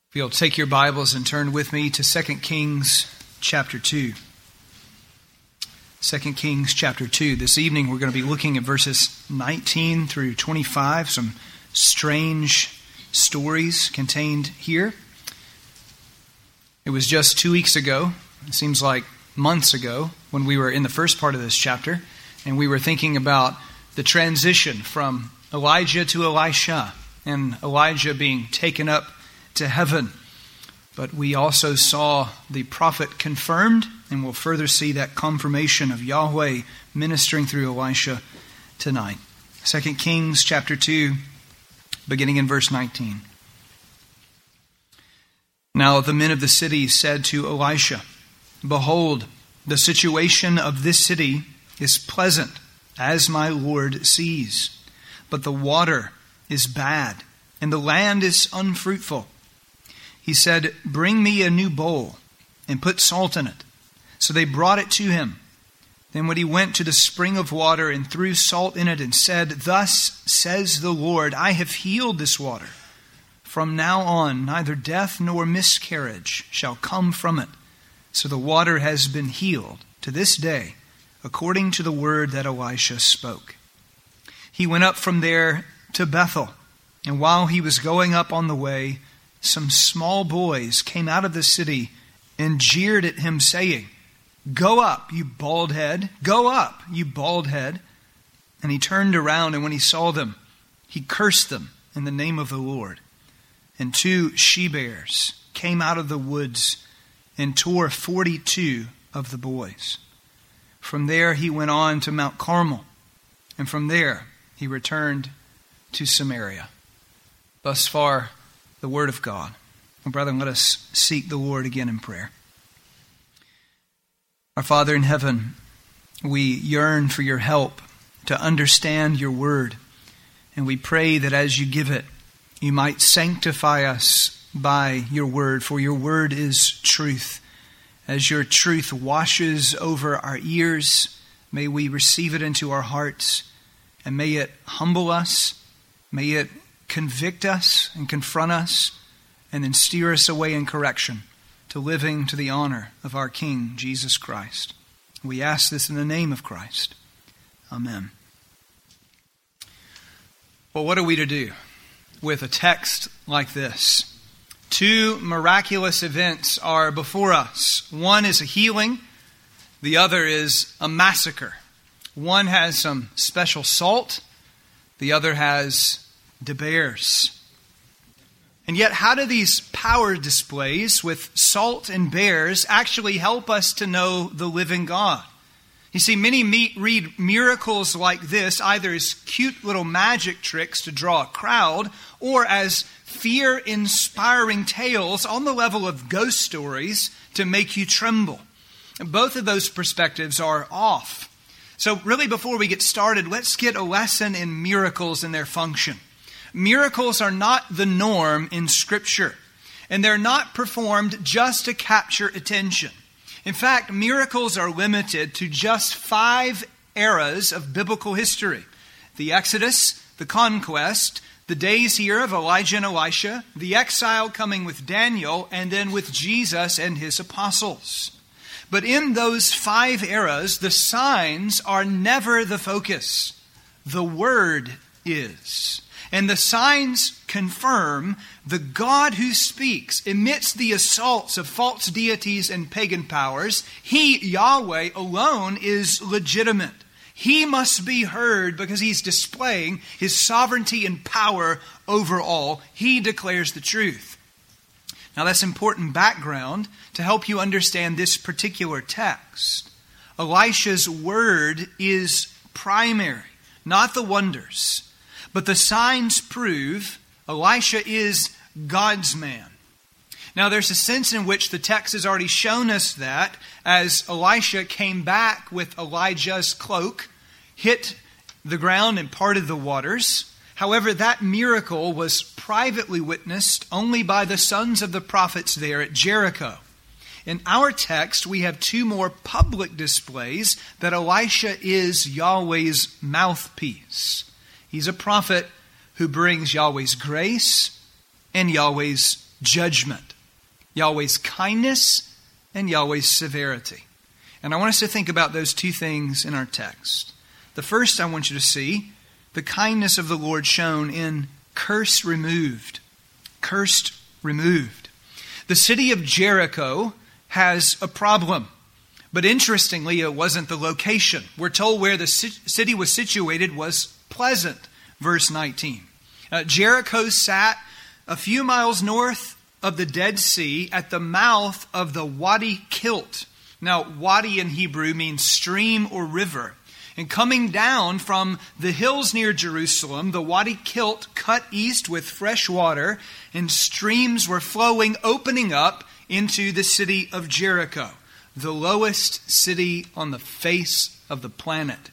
If you'll take your Bibles and turn with me to 2 Kings chapter 2. 2 Kings chapter 2. This evening we're going to be looking at verses 19 through 25, some strange stories contained here. It was just 2 weeks ago, it seems like months ago, when we were in the first part of this chapter, and we were thinking about the transition from Elijah to Elisha, and Elijah being taken up to heaven. But we also saw the prophet confirmed, and we'll further see that confirmation of Yahweh ministering through Elisha tonight. 2 Kings chapter 2, beginning in verse 19. Now the men of the city said to Elisha, "Behold, the situation of this city is pleasant, as my Lord sees. But the water is bad, and the land is unfruitful." He said, "Bring me a new bowl, and put salt in it." So they brought it to him. Then when he went to the spring of water and threw salt in it and said, "Thus says the Lord, I have healed this water. From now on, neither death nor miscarriage shall come from it." So the water has been healed to this day, according to the word that Elisha spoke. He went up from there to Bethel, and while he was going up on the way, some small boys came out of the city and jeered at him, saying, "Go up, you bald head! Go up, you bald head!" And he turned around, and when he saw them, he cursed them in the name of the Lord. And 2 she-bears came out of the woods and tore 42 of the boys. From there he went on to Mount Carmel, and from there he returned to Samaria. Thus far, the word of God. And brethren, let us seek the Lord again in prayer. Our Father in heaven, we yearn for your help to understand your word. And we pray that as you give it, you might sanctify us by your word, for your word is truth. As your truth washes over our ears, may we receive it into our hearts, and may it humble us, may it convict us and confront us, and then steer us away in correction to living to the honor of our King, Jesus Christ. We ask this in the name of Christ. Amen. Well, what are we to do with a text like this? 2 miraculous events are before us. One is a healing. The other is a massacre. One has some special salt. The other has the bears. And yet, how do these power displays with salt and bears actually help us to know the living God? You see, many read miracles like this either as cute little magic tricks to draw a crowd, or as fear-inspiring tales on the level of ghost stories to make you tremble. And both of those perspectives are off. So really, before we get started, let's get a lesson in miracles and their function. Miracles are not the norm in Scripture, and they're not performed just to capture attention. In fact, miracles are limited to just 5 eras of biblical history: the Exodus, the conquest, the days here of Elijah and Elisha, the exile coming with Daniel, and then with Jesus and his apostles. But in those 5 eras, the signs are never the focus. The Word is. And the signs confirm the God who speaks amidst the assaults of false deities and pagan powers. He, Yahweh, alone is legitimate. He must be heard because he's displaying his sovereignty and power over all. He declares the truth. Now that's important background to help you understand this particular text. Elisha's word is primary, not the wonders. But the signs prove Elisha is God's man. Now there's a sense in which the text has already shown us that as Elisha came back with Elijah's cloak, hit the ground and parted the waters. However, that miracle was privately witnessed only by the sons of the prophets there at Jericho. In our text, we have 2 more public displays that Elisha is Yahweh's mouthpiece. He's a prophet who brings Yahweh's grace and Yahweh's judgment, Yahweh's kindness, and Yahweh's severity. And I want us to think about those two things in our text. The first, I want you to see the kindness of the Lord shown in curse removed. Cursed removed. The city of Jericho has a problem. But interestingly, it wasn't the location. We're told where the city was situated was pleasant, verse 19. Jericho sat a few miles north of the Dead Sea at the mouth of the Wadi Kilt. Now, Wadi in Hebrew means stream or river. And coming down from the hills near Jerusalem, the Wadi Kilt cut east with fresh water, and streams were flowing, opening up into the city of Jericho, the lowest city on the face of the planet,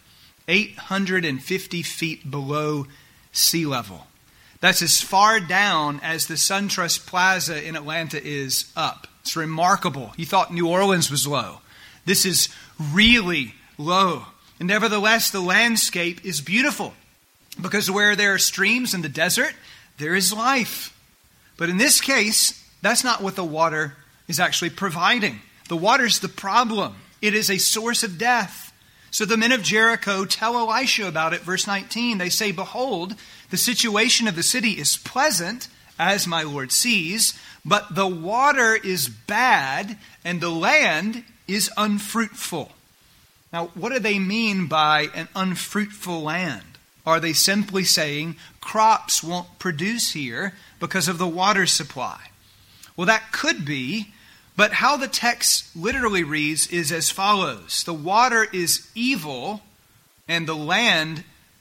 850 feet below sea level. That's as far down as the SunTrust Plaza in Atlanta is up. It's remarkable. You thought New Orleans was low. This is really low. And nevertheless, the landscape is beautiful, because where there are streams in the desert, there is life. But in this case, that's not what the water is actually providing. The water's the problem. It is a source of death. So the men of Jericho tell Elisha about it. Verse 19, they say, "Behold, the situation of the city is pleasant, as my Lord sees, but the water is bad, and the land is unfruitful." Now, what do they mean by an unfruitful land? Are they simply saying crops won't produce here because of the water supply? Well, that could be, but how the text literally reads is as follows. The water is evil and the land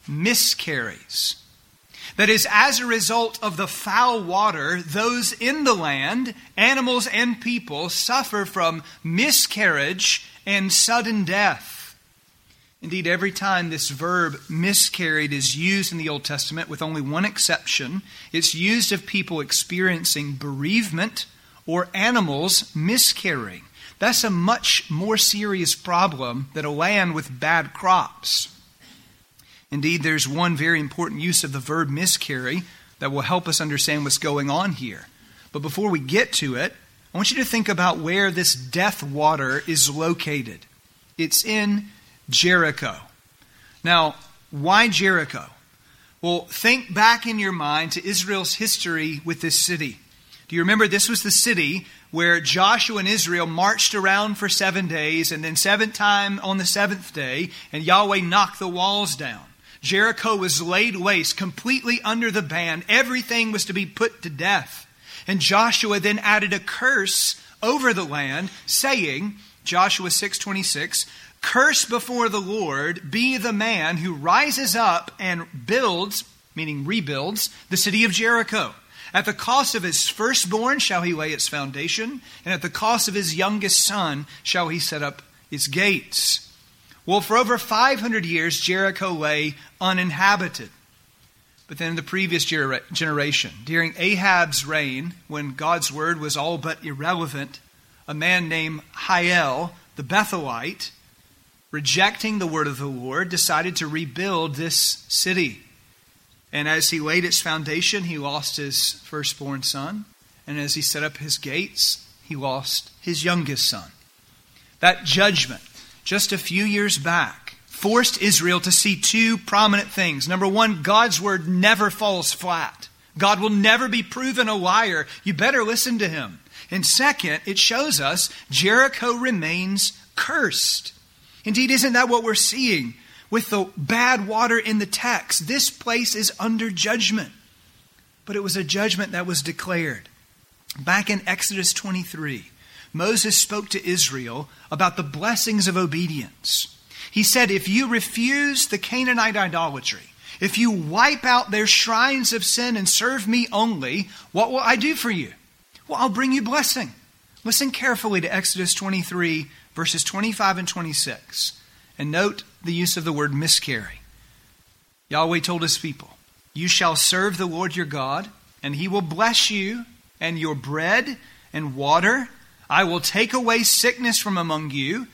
miscarries. That is, as a result of the foul water, those in the land, animals and people, suffer from miscarriage and sudden death. Indeed, every time this verb miscarried is used in the Old Testament, with only one exception, it's used of people experiencing bereavement or animals miscarrying. That's a much more serious problem than a land with bad crops. Indeed, there's one very important use of the verb miscarry that will help us understand what's going on here. But before we get to it, I want you to think about where this death water is located. It's in Jericho. Now, why Jericho? Well, think back in your mind to Israel's history with this city. Do you remember this was the city where Joshua and Israel marched around for 7 days, and then seventh time on the seventh day, and Yahweh knocked the walls down. Jericho was laid waste, completely under the ban. Everything was to be put to death. And Joshua then added a curse over the land, saying, Joshua 6:26, "Curse before the Lord be the man who rises up and builds," meaning rebuilds, "the city of Jericho. At the cost of his firstborn shall he lay its foundation, and at the cost of his youngest son shall he set up its gates." Well, for over 500 years, Jericho lay uninhabited. But then in the previous generation, during Ahab's reign, when God's word was all but irrelevant, a man named Hiel, the Bethelite, rejecting the word of the Lord, decided to rebuild this city. And as he laid its foundation, he lost his firstborn son. And as he set up his gates, he lost his youngest son. That judgment, just a few years back, forced Israel to see two prominent things. Number one, God's word never falls flat. God will never be proven a liar. You better listen to him. And second, it shows us Jericho remains cursed. Indeed, isn't that what we're seeing with the bad water in the text? This place is under judgment. But it was a judgment that was declared. Back in Exodus 23, Moses spoke to Israel about the blessings of obedience. He said, if you refuse the Canaanite idolatry, if you wipe out their shrines of sin and serve me only, what will I do for you? Well, I'll bring you blessing. Listen carefully to Exodus 23, verses 25 and 26. And note the use of the word miscarry. Yahweh told his people, "You shall serve the Lord your God, and he will bless you and your bread and water. I will take away sickness from among you.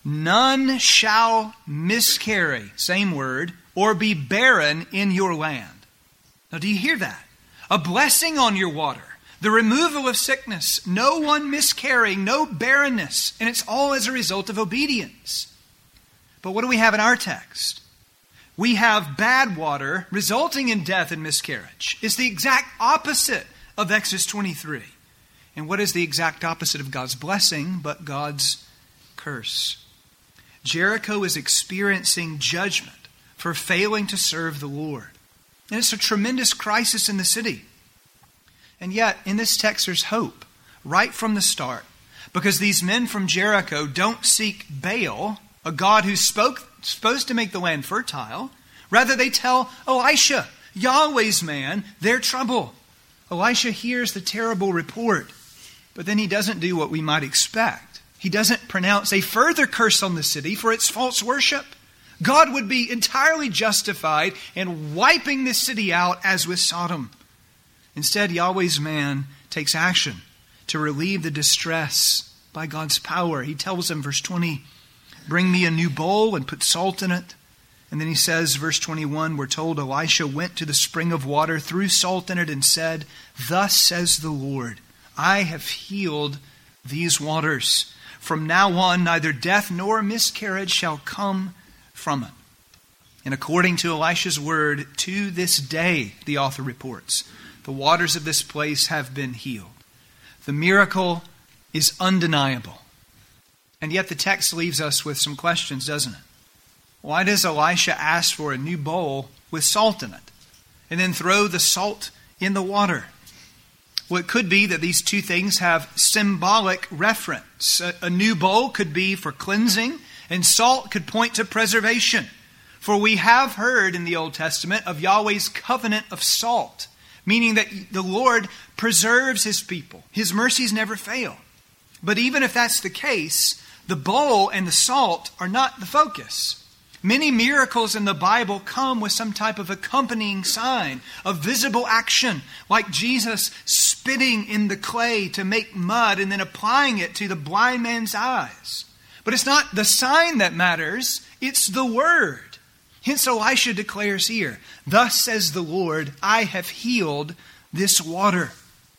None shall miscarry," same word, "or be barren in your land." Now, do you hear that? A blessing on your water, the removal of sickness, no one miscarrying, no barrenness, and it's all as a result of obedience. But what do we have in our text? We have bad water resulting in death and miscarriage. It's the exact opposite of Exodus 23. And what is the exact opposite of God's blessing but God's curse? Jericho is experiencing judgment for failing to serve the Lord. And it's a tremendous crisis in the city. And yet, in this text, there's hope right from the start. Because these men from Jericho don't seek Baal, a god who's supposed to make the land fertile. Rather, they tell Elisha, Yahweh's man, their trouble. Elisha hears the terrible report, but then he doesn't do what we might expect. He doesn't pronounce a further curse on the city for its false worship. God would be entirely justified in wiping this city out as with Sodom. Instead, Yahweh's man takes action to relieve the distress by God's power. He tells him, verse 20, bring me a new bowl and put salt in it. And then he says, verse 21, we're told Elisha went to the spring of water, threw salt in it, and said, thus says the Lord, I have healed these waters. From now on, neither death nor miscarriage shall come from it. And according to Elisha's word, to this day, the author reports, the waters of this place have been healed. The miracle is undeniable. And yet the text leaves us with some questions, doesn't it? Why does Elisha ask for a new bowl with salt in it and then throw the salt in the water? Well, it could be that these two things have symbolic reference. A new bowl could be for cleansing, and salt could point to preservation. For we have heard in the Old Testament of Yahweh's covenant of salt, meaning that the Lord preserves His people. His mercies never fail. But even if that's the case, the bowl and the salt are not the focus. Many miracles in the Bible come with some type of accompanying sign of visible action, like Jesus spitting in the clay to make mud and then applying it to the blind man's eyes. But it's not the sign that matters, it's the word. Hence Elisha declares here, thus says the Lord, I have healed this water.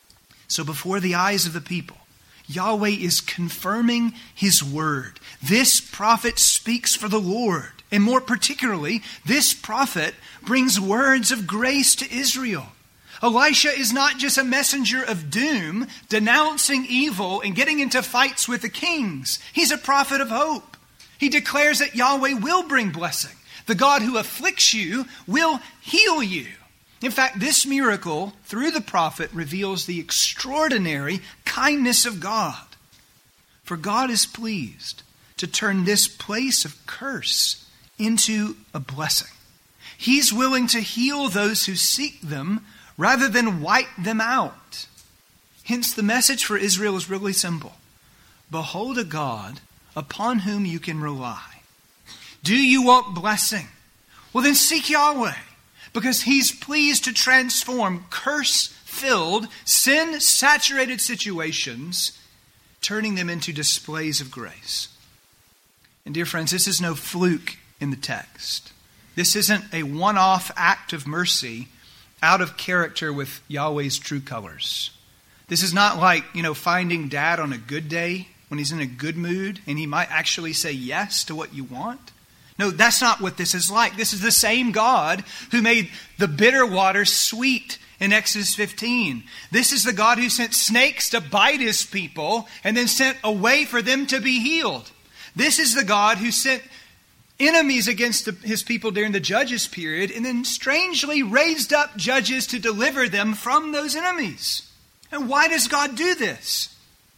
So before the eyes of the people, Yahweh is confirming His word. This prophet speaks for the Lord. And more particularly, this prophet brings words of grace to Israel. Elisha is not just a messenger of doom, denouncing evil and getting into fights with the kings. He's a prophet of hope. He declares that Yahweh will bring blessing. The God who afflicts you will heal you. In fact, this miracle, through the prophet, reveals the extraordinary kindness of God. For God is pleased to turn this place of curse into a blessing. He's willing to heal those who seek them rather than wipe them out. Hence, the message for Israel is really simple. Behold a God upon whom you can rely. Do you want blessing? Well, then seek Yahweh, because He's pleased to transform curse-filled, sin-saturated situations, turning them into displays of grace. And dear friends, this is no fluke in the text. This isn't a one-off act of mercy out of character with Yahweh's true colors. This is not like, finding Dad on a good day when he's in a good mood and he might actually say yes to what you want. No, that's not what this is like. This is the same God who made the bitter water sweet in Exodus 15. This is the God who sent snakes to bite His people and then sent a way for them to be healed. This is the God who sent enemies against His people during the Judges period and then strangely raised up judges to deliver them from those enemies. And why does God do this?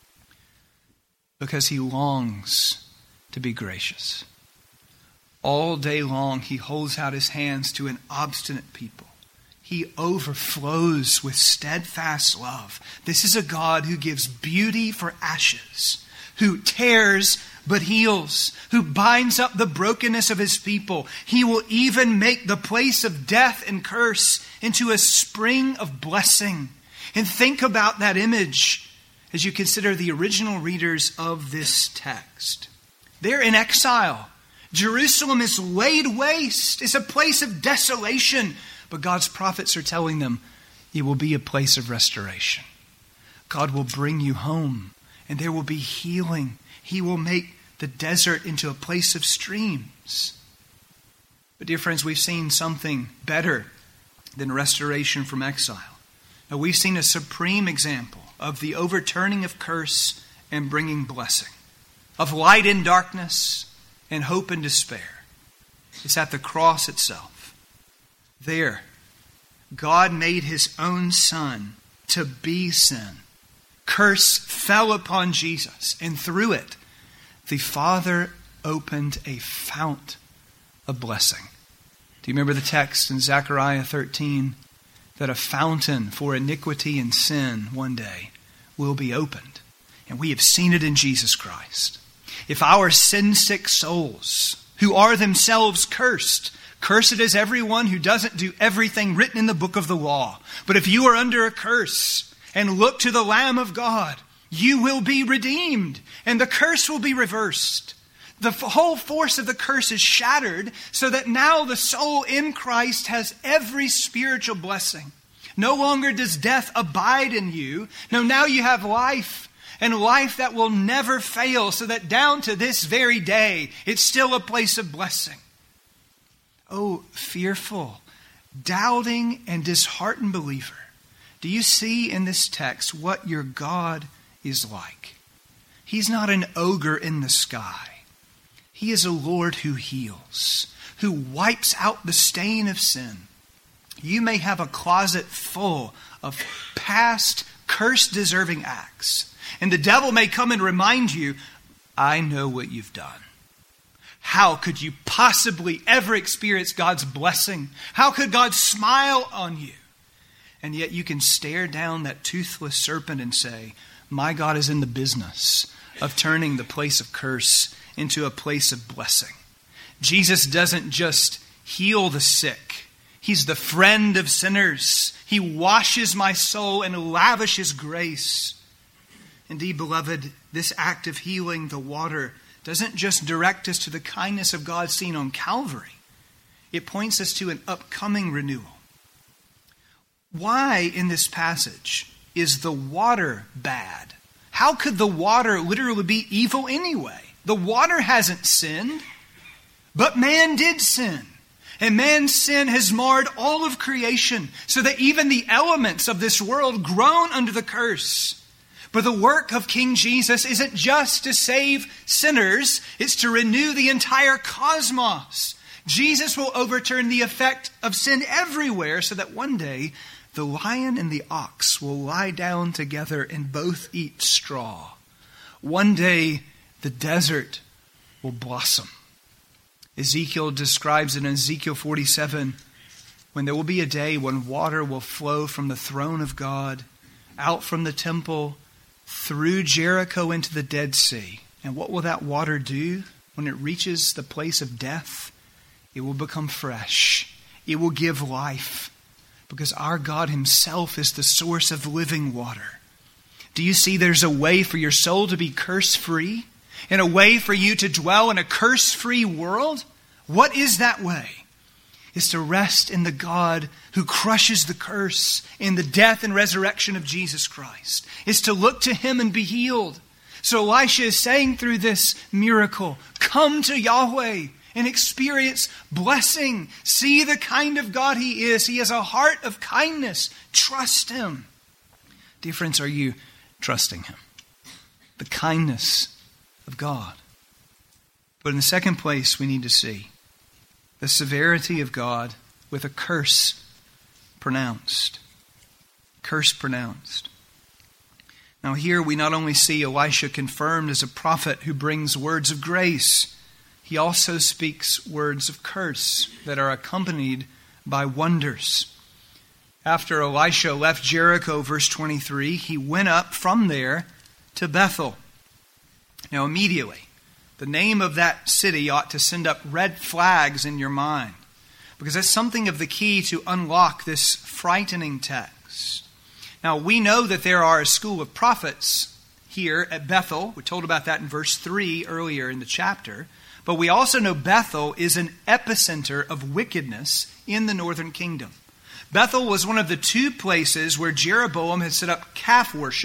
Because He longs to be gracious. All day long He holds out His hands to an obstinate people. He overflows with steadfast love. This is a God who gives beauty for ashes, who tears but heals, who binds up the brokenness of His people. He will even make the place of death and curse into a spring of blessing. And think about that image as you consider the original readers of this text. They're in exile. Jerusalem is laid waste. It's a place of desolation. But God's prophets are telling them it will be a place of restoration. God will bring you home, and there will be healing. He will make the desert into a place of streams. But dear friends, we've seen something better than restoration from exile. Now, we've seen a supreme example of the overturning of curse and bringing blessing, of light in darkness and hope in despair. It's at the cross itself. There, God made his own Son to be sin. Curse fell upon Jesus, and through it, the Father opened a fount of blessing. Do you remember the text in Zechariah 13 that a fountain for iniquity and sin one day will be opened? And we have seen it in Jesus Christ. If our sin-sick souls, who are themselves cursed is everyone who doesn't do everything written in the book of the law. But if you are under a curse and look to the Lamb of God, you will be redeemed, and the curse will be reversed. The whole force of the curse is shattered, so that now the soul in Christ has every spiritual blessing. No longer does death abide in you. No, now you have life, and life that will never fail, so that down to this very day, it's still a place of blessing. Oh, fearful, doubting, and disheartened believer, do you see in this text what your God is like? He's not an ogre in the sky. He is a Lord who heals, who wipes out the stain of sin. You may have a closet full of past curse-deserving acts, and the devil may come and remind you, I know what you've done. How could you possibly ever experience God's blessing? How could God smile on you? And yet you can stare down that toothless serpent and say, my God is in the business of turning the place of curse into a place of blessing. Jesus doesn't just heal the sick. He's the friend of sinners. He washes my soul and lavishes grace. Indeed, beloved, this act of healing the water doesn't just direct us to the kindness of God seen on Calvary. It points us to an upcoming renewal. Why in this passage is the water bad? How could the water literally be evil anyway? The water hasn't sinned, but man did sin. And man's sin has marred all of creation, so that even the elements of this world groan under the curse. But the work of King Jesus isn't just to save sinners, it's to renew the entire cosmos. Jesus will overturn the effect of sin everywhere, so that one day the lion and the ox will lie down together and both eat straw. One day the desert will blossom. Ezekiel describes it in Ezekiel 47, when there will be a day when water will flow from the throne of God, out from the temple, through Jericho into the Dead Sea. And what will that water do when it reaches the place of death? It will become fresh. It will give life, because our God himself is the source of living water. Do you see there's a way for your soul to be curse-free? And a way for you to dwell in a curse-free world? What is that way? It's to rest in the God who crushes the curse in the death and resurrection of Jesus Christ. It's to look to him and be healed. So Elisha is saying through this miracle, come to Yahweh and experience blessing. See the kind of God he is. He has a heart of kindness. Trust him. Dear friends, are you trusting him? The kindness of God. But in the second place, we need to see the severity of God with a curse pronounced. Curse pronounced. Now here we not only see Elisha confirmed as a prophet who brings words of grace, he also speaks words of curse that are accompanied by wonders. After Elisha left Jericho, verse 23, he went up from there to Bethel. Now immediately, the name of that city ought to send up red flags in your mind, because that's something of the key to unlock this frightening text. Now we know that there are a school of prophets here at Bethel. We're told about that in verse 3 earlier in the chapter. But we also know Bethel is an epicenter of wickedness in the northern kingdom. Bethel was one of the two places where Jeroboam had set up calf worship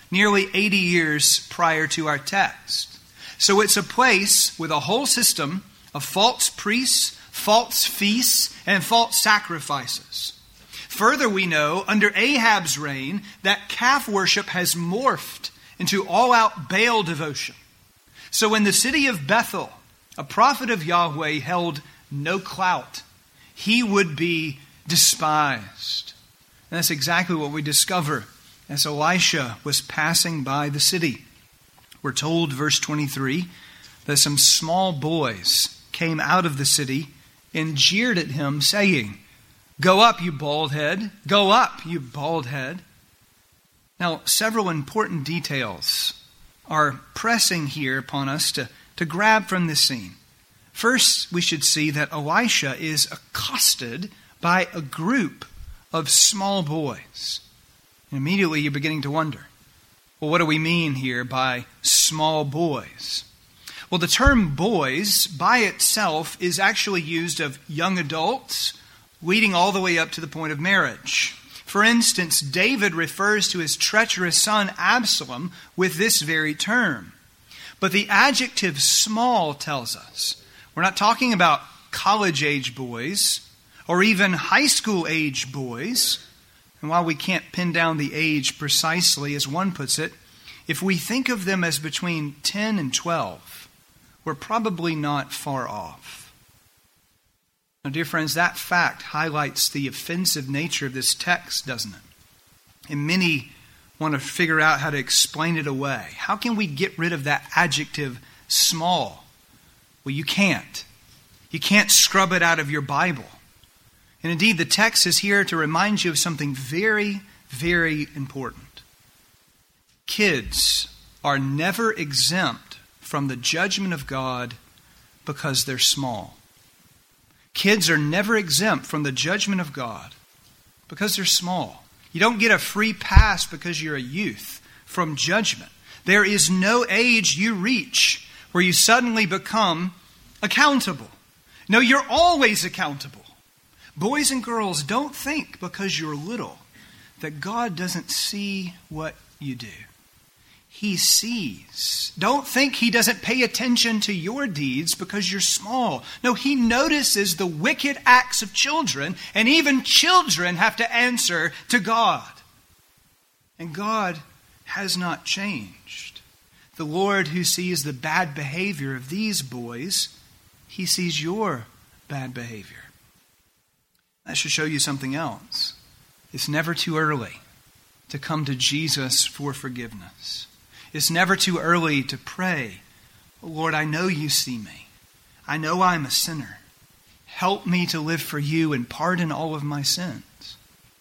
nearly 80 years prior to our text. So it's a place with a whole system of false priests, false feasts, and false sacrifices. Further, we know under Ahab's reign that calf worship has morphed into all-out Baal devotion. So in the city of Bethel, a prophet of Yahweh held no clout. He would be despised. And that's exactly what we discover as Elisha was passing by the city. We're told, verse 23, that some small boys came out of the city and jeered at him, saying, "Go up, you bald head. Go up, you bald head." Now, several important details are pressing here upon us to grab from this scene. First, we should see that Elisha is accosted by a group of small boys. And immediately you're beginning to wonder, well, what do we mean here by small boys? Well, the term boys by itself is actually used of young adults leading all the way up to the point of marriage. For instance, David refers to his treacherous son Absalom with this very term. But the adjective small tells us we're not talking about college-age boys or even high school-age boys. And while we can't pin down the age precisely, as one puts it, if we think of them as between 10 and 12, we're probably not far off. Now, dear friends, that fact highlights the offensive nature of this text, doesn't it? And many want to figure out how to explain it away. How can we get rid of that adjective small? Well, you can't. You can't scrub it out of your Bible. And indeed, the text is here to remind you of something very, very important. Kids are never exempt from the judgment of God because they're small. Kids are never exempt from the judgment of God because they're small. You don't get a free pass because you're a youth from judgment. There is no age you reach where you suddenly become accountable. No, you're always accountable. Boys and girls, don't think because you're little that God doesn't see what you do. He sees. Don't think He doesn't pay attention to your deeds because you're small. No, He notices the wicked acts of children, and even children have to answer to God. And God has not changed. The Lord who sees the bad behavior of these boys, He sees your bad behavior. That should show you something else. It's never too early to come to Jesus for forgiveness. It's never too early to pray, "Lord, I know you see me. I know I'm a sinner. Help me to live for you and pardon all of my sins."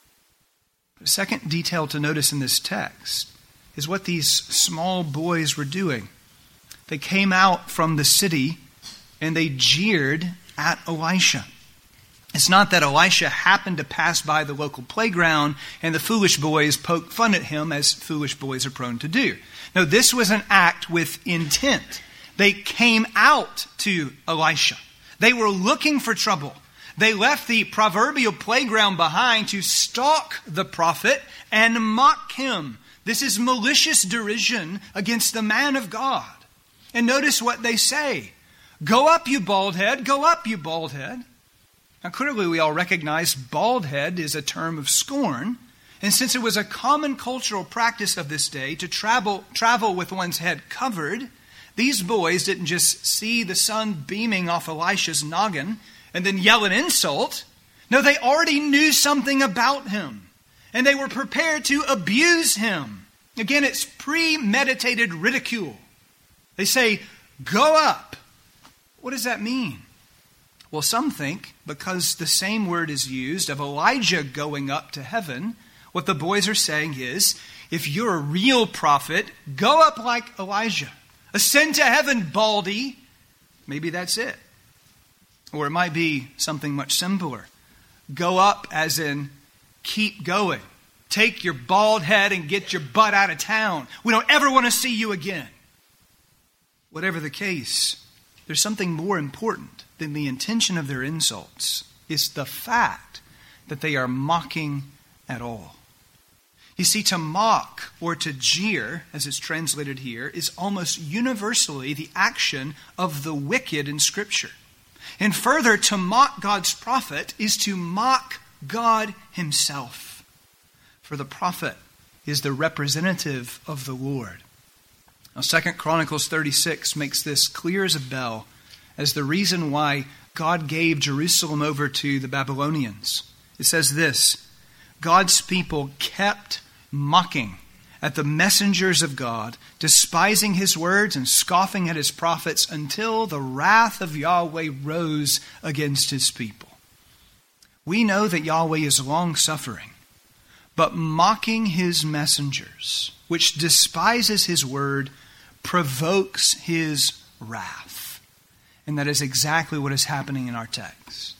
The second detail to notice in this text is what these small boys were doing. They came out from the city and they jeered at Elisha. It's not that Elisha happened to pass by the local playground and the foolish boys poked fun at him as foolish boys are prone to do. No, this was an act with intent. They came out to Elisha. They were looking for trouble. They left the proverbial playground behind to stalk the prophet and mock him. This is malicious derision against the man of God. And notice what they say. "Go up, you bald head. Go up, you bald head." Now, clearly we all recognize bald head is a term of scorn. And since it was a common cultural practice of this day to travel with one's head covered, these boys didn't just see the sun beaming off Elisha's noggin and then yell an insult. No, they already knew something about him. And they were prepared to abuse him. Again, it's premeditated ridicule. They say, "Go up." What does that mean? Well, some think because the same word is used of Elijah going up to heaven, what the boys are saying is, if you're a real prophet, go up like Elijah. Ascend to heaven, baldy. Maybe that's it. Or it might be something much simpler. Go up as in keep going. Take your bald head and get your butt out of town. We don't ever want to see you again. Whatever the case, there's something more important than the intention of their insults. It's the fact that they are mocking at all. You see, to mock or to jeer, as it's translated here, is almost universally the action of the wicked in Scripture. And further, to mock God's prophet is to mock God himself. For the prophet is the representative of the Lord. Now, 2 Chronicles 36 makes this clear as a bell as the reason why God gave Jerusalem over to the Babylonians. It says this: God's people kept mocking at the messengers of God, despising his words and scoffing at his prophets until the wrath of Yahweh rose against his people. We know that Yahweh is long-suffering, but mocking his messengers, which despises his word, provokes his wrath. And that is exactly what is happening in our text.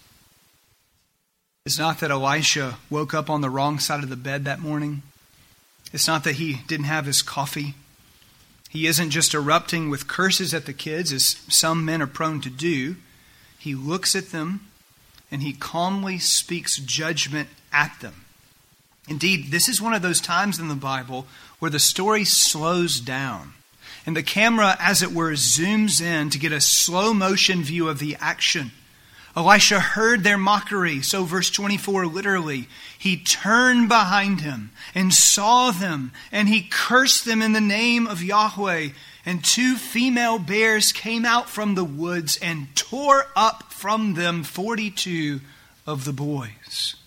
It's not that Elisha woke up on the wrong side of the bed that morning. It's not that he didn't have his coffee. He isn't just erupting with curses at the kids, as some men are prone to do. He looks at them and he calmly speaks judgment at them. Indeed, this is one of those times in the Bible where the story slows down and the camera, as it were, zooms in to get a slow motion view of the action. Elisha heard their mockery. So verse 24, literally, he turned behind him and saw them, and he cursed them in the name of Yahweh. And 2 female bears came out from the woods and tore up from them 42 of the boys.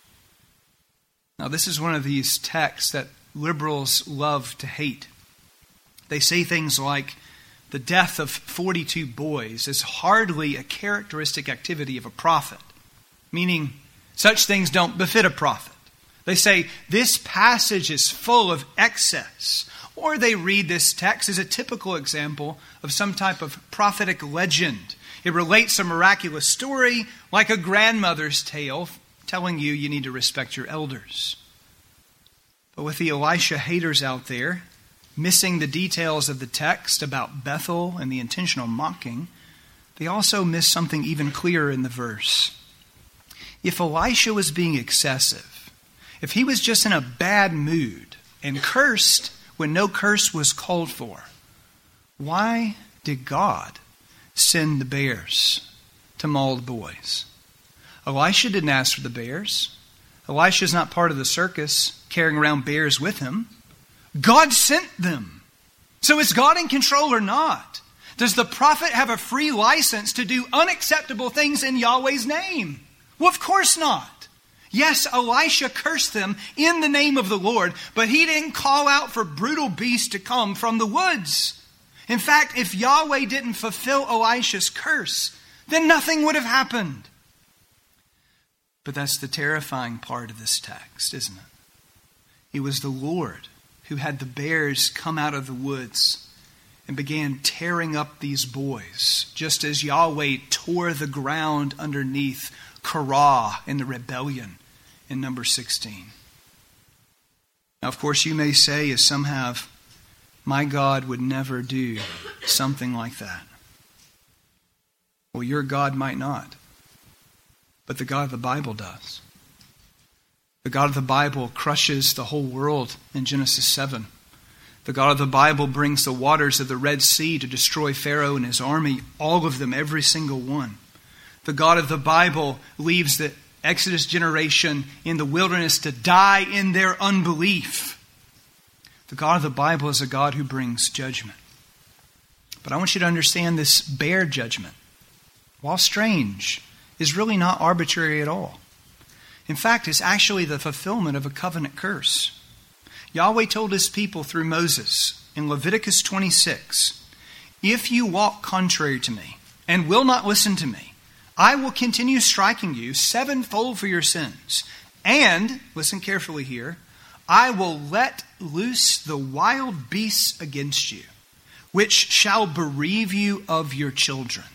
Now, this is one of these texts that liberals love to hate. They say things like, the death of 42 boys is hardly a characteristic activity of a prophet, meaning such things don't befit a prophet. They say this passage is full of excess, or they read this text as a typical example of some type of prophetic legend. It relates a miraculous story like a grandmother's tale telling you need to respect your elders. But with the Elisha haters out there, missing the details of the text about Bethel and the intentional mocking, they also miss something even clearer in the verse. If Elisha was being excessive, if he was just in a bad mood and cursed when no curse was called for, why did God send the bears to maul the boys? Elisha didn't ask for the bears. Elisha's not part of the circus carrying around bears with him. God sent them. So is God in control or not? Does the prophet have a free license to do unacceptable things in Yahweh's name? Well, of course not. Yes, Elisha cursed them in the name of the Lord, but he didn't call out for brutal beasts to come from the woods. In fact, if Yahweh didn't fulfill Elisha's curse, then nothing would have happened. But that's the terrifying part of this text, isn't it? It was the Lord who had the bears come out of the woods and began tearing up these boys, just as Yahweh tore the ground underneath Korah in the rebellion in Numbers 16. Now, of course, you may say, as some have, my God would never do something like that. Well, your God might not, but the God of the Bible does. The God of the Bible crushes the whole world in Genesis 7. The God of the Bible brings the waters of the Red Sea to destroy Pharaoh and his army, all of them, every single one. The God of the Bible leaves the Exodus generation in the wilderness to die in their unbelief. The God of the Bible is a God who brings judgment. But I want you to understand this bear judgment, while strange, is really not arbitrary at all. In fact, it's actually the fulfillment of a covenant curse. Yahweh told his people through Moses in Leviticus 26, if you walk contrary to me and will not listen to me, I will continue striking you sevenfold for your sins. And, listen carefully here, I will let loose the wild beasts against you, which shall bereave you of your children.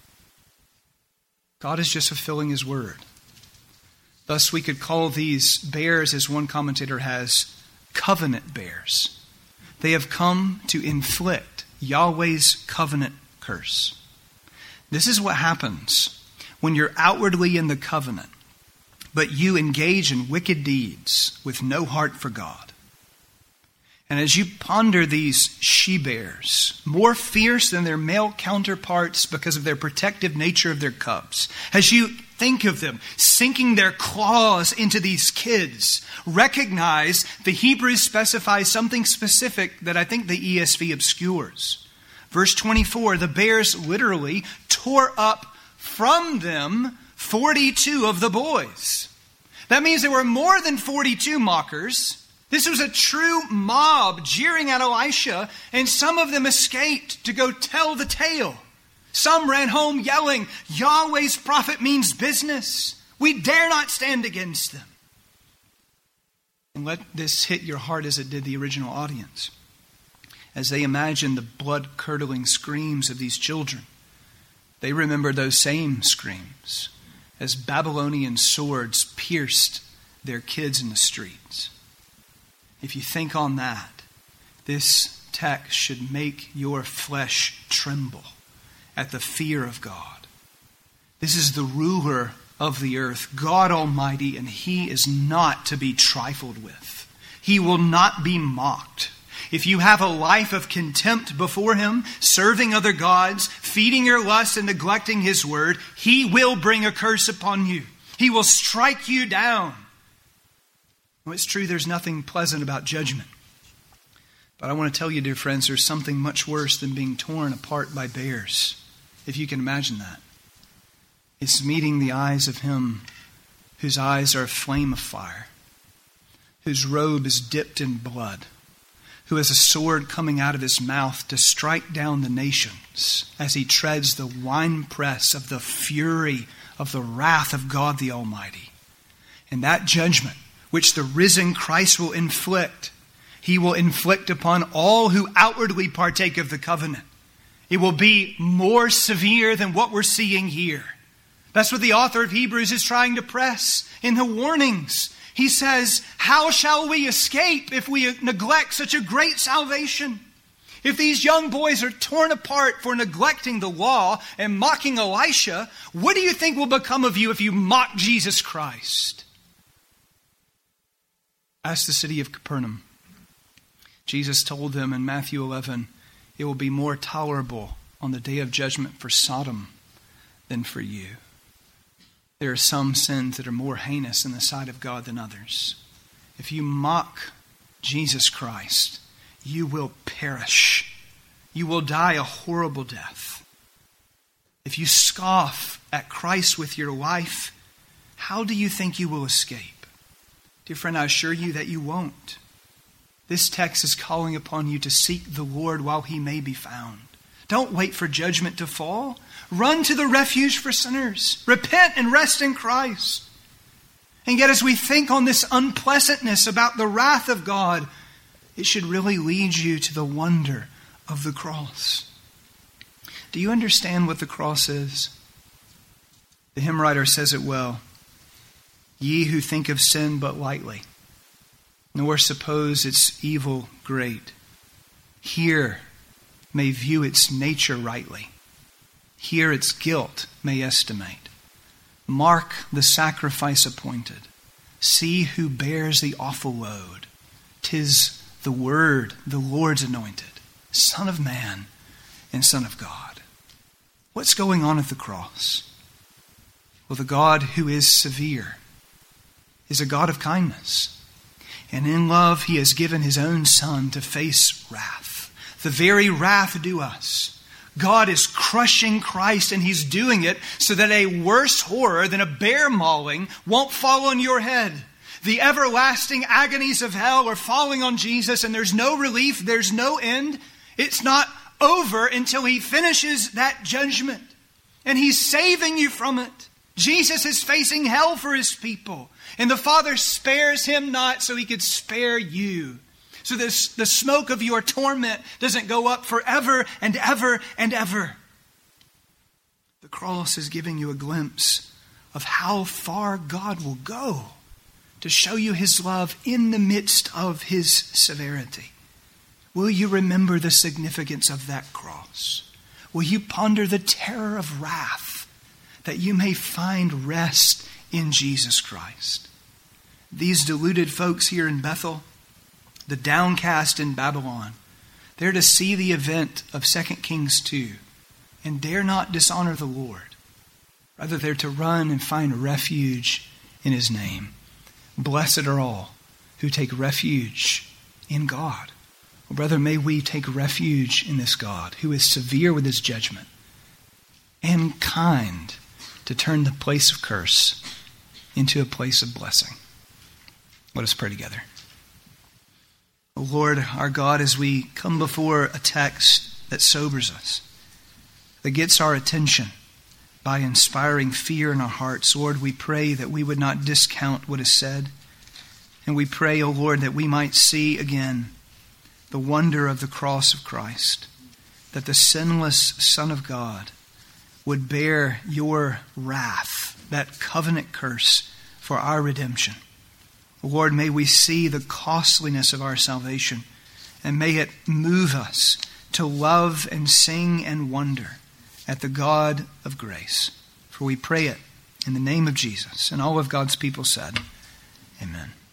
God is just fulfilling his word. Thus, we could call these bears, as one commentator has, covenant bears. They have come to inflict Yahweh's covenant curse. This is what happens when you're outwardly in the covenant, but you engage in wicked deeds with no heart for God. And as you ponder these she-bears, more fierce than their male counterparts because of their protective nature of their cubs, as you think of them sinking their claws into these kids, recognize the Hebrews specify something specific that I think the ESV obscures. Verse 24, the bears literally tore up from them 42 of the boys. That means there were more than 42 mockers. This was a true mob jeering at Elisha, and some of them escaped to go tell the tale. Some ran home yelling, Yahweh's prophet means business. We dare not stand against them. And let this hit your heart as it did the original audience. As they imagine the blood-curdling screams of these children, they remember those same screams as Babylonian swords pierced their kids in the streets. If you think on that, this text should make your flesh tremble at the fear of God. This is the ruler of the earth, God Almighty, and He is not to be trifled with. He will not be mocked. If you have a life of contempt before Him, serving other gods, feeding your lust and neglecting His word, He will bring a curse upon you. He will strike you down. Well, it's true there's nothing pleasant about judgment. But I want to tell you, dear friends, there's something much worse than being torn apart by bears, if you can imagine that. It's meeting the eyes of Him whose eyes are a flame of fire, whose robe is dipped in blood, who has a sword coming out of His mouth to strike down the nations as He treads the winepress of the fury of the wrath of God the Almighty. And that judgment which the risen Christ will inflict, He will inflict upon all who outwardly partake of the covenant. It will be more severe than what we're seeing here. That's what the author of Hebrews is trying to press in the warnings. He says, how shall we escape if we neglect such a great salvation? If these young boys are torn apart for neglecting the law and mocking Elisha, what do you think will become of you if you mock Jesus Christ? Ask the city of Capernaum. Jesus told them in Matthew 11, it will be more tolerable on the day of judgment for Sodom than for you. There are some sins that are more heinous in the sight of God than others. If you mock Jesus Christ, you will perish. You will die a horrible death. If you scoff at Christ with your life, how do you think you will escape? Dear friend, I assure you that you won't. This text is calling upon you to seek the Lord while He may be found. Don't wait for judgment to fall. Run to the refuge for sinners. Repent and rest in Christ. And yet as we think on this unpleasantness about the wrath of God, it should really lead you to the wonder of the cross. Do you understand what the cross is? The hymn writer says it well. Ye who think of sin but lightly, nor suppose its evil great, here may view its nature rightly. Here its guilt may estimate. Mark the sacrifice appointed. See who bears the awful load. 'Tis the Word, the Lord's anointed, Son of Man and Son of God. What's going on at the cross? Well, the God who is severe is a God of kindness. And in love, He has given His own Son to face wrath. The very wrath due us. God is crushing Christ, and He's doing it so that a worse horror than a bear mauling won't fall on your head. The everlasting agonies of hell are falling on Jesus, and there's no relief, there's no end. It's not over until He finishes that judgment. And He's saving you from it. Jesus is facing hell for His people. And the Father spares Him not so He could spare you. So the smoke of your torment doesn't go up forever and ever and ever. The cross is giving you a glimpse of how far God will go to show you His love in the midst of His severity. Will you remember the significance of that cross? Will you ponder the terror of wrath that you may find rest in Jesus Christ? These deluded folks here in Bethel, the downcast in Babylon. They're to see the event of 2 Kings 2 and dare not dishonor the Lord. Rather, they're to run and find refuge in his name. Blessed are all who take refuge in God. Well, brother, may we take refuge in this God who is severe with his judgment and kind to turn the place of curse into a place of blessing. Let us pray together. O Lord, our God, as we come before a text that sobers us, that gets our attention by inspiring fear in our hearts, Lord, we pray that we would not discount what is said. And we pray, O Lord, that we might see again the wonder of the cross of Christ, that the sinless Son of God would bear your wrath, that covenant curse, for our redemption. Lord, may we see the costliness of our salvation, and may it move us to love and sing and wonder at the God of grace. For we pray it in the name of Jesus. And all of God's people said, Amen.